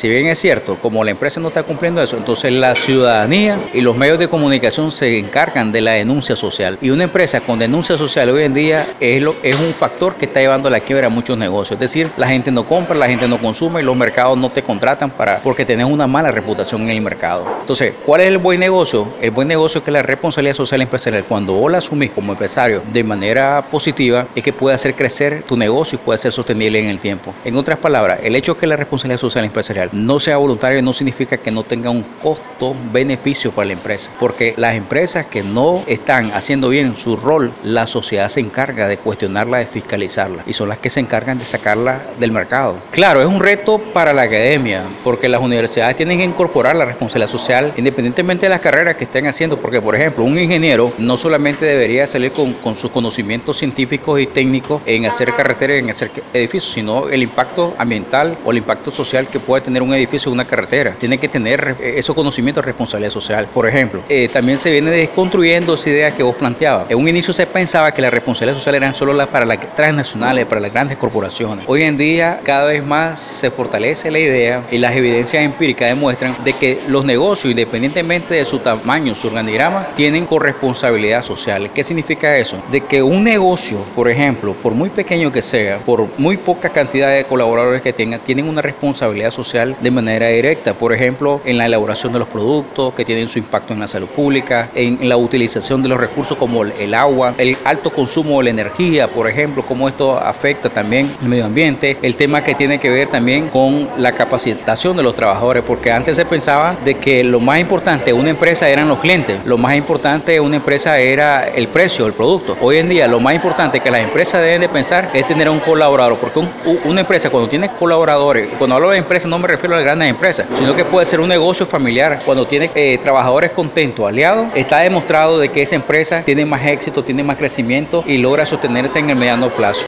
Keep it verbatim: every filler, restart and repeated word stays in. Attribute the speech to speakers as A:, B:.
A: si bien es cierto, como la empresa no está cumpliendo eso, entonces la ciudadanía y los medios de comunicación se encargan de la denuncia social. Y una empresa con denuncia social hoy en día es, lo, es un factor que está llevando a la quiebra a muchos negocios. Es decir, la gente no compra, la gente no consume y los mercados no te contratan para, porque tenés una mala reputación en el mercado. Entonces, ¿cuál es el buen negocio? El buen negocio es que la responsabilidad social empresarial, cuando vos la asumís como empresario de manera positiva, es que puede hacer crecer tu negocio y puede ser sostenible en el tiempo. En otras palabras, el hecho de que la responsabilidad social empresarial no sea voluntaria no significa que no tenga un costo-beneficio para la empresa, porque las empresas que no están haciendo bien su rol, la sociedad se encarga de cuestionarla, de fiscalizarla, y son las que se encargan de sacarla del mercado. Claro, es un reto para la academia, porque las universidades tienen que incorporar la responsabilidad social independientemente de las carreras que estén haciendo, porque por ejemplo, un ingeniero no solamente debería salir con, con sus conocimientos científicos y técnicos en hacer carreteras, en hacer edificios, sino el impacto ambiental o el impacto social que puede tener un edificio o una carretera. Tiene que tener esos conocimientos de responsabilidad social. Por ejemplo, eh, también se viene desconstruyendo esa idea que vos planteabas. En un inicio se pensaba que la responsabilidad social eran solo las para las transnacionales, para las grandes corporaciones. Hoy en día cada vez más se fortalece la idea y las evidencias empíricas demuestran de que los negocios, independientemente de su tamaño, su organigrama, tienen corresponsabilidad social. ¿Qué significa eso? De que un negocio, por ejemplo, por muy pequeño que sea, por muy poca cantidad de colaboradores que tenga, tienen una responsabilidad social de manera directa. Por ejemplo, en la elaboración de los productos, que tienen su impacto en la salud pública, en, en la utilización de los recursos como el, el agua, el alto consumo de la energía, por ejemplo, cómo esto afecta también el medio ambiente, el tema que tiene que ver también con la capacitación de los trabajadores, porque antes se pensaba de que lo más importante de una empresa eran los clientes, lo más importante de una empresa era el precio del producto. Hoy en día lo más importante que las empresas deben de pensar es tener un colaborador, porque un, una empresa cuando tiene colaboradores, cuando hablo de empresas no me refiero a las grandes empresas, sino que puede ser un negocio familiar, cuando tiene eh, trabajadores contentos, aliados, está demostrado de que esa empresa tiene más éxito, tiene más crecimiento y logra sostenerse en el mediano plazo.